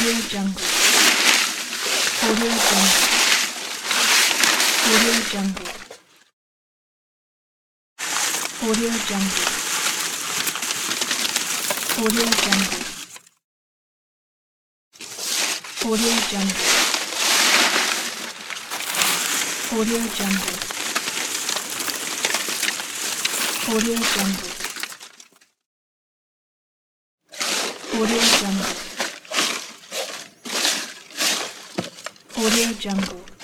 Audio Jungle. Audio Jungle. Audio Jungle. Audio Jungle. Audio Jungle. Audio Jungle. Audio Jungle. Audio Jungle. Audio Jungle. Audio Jungle.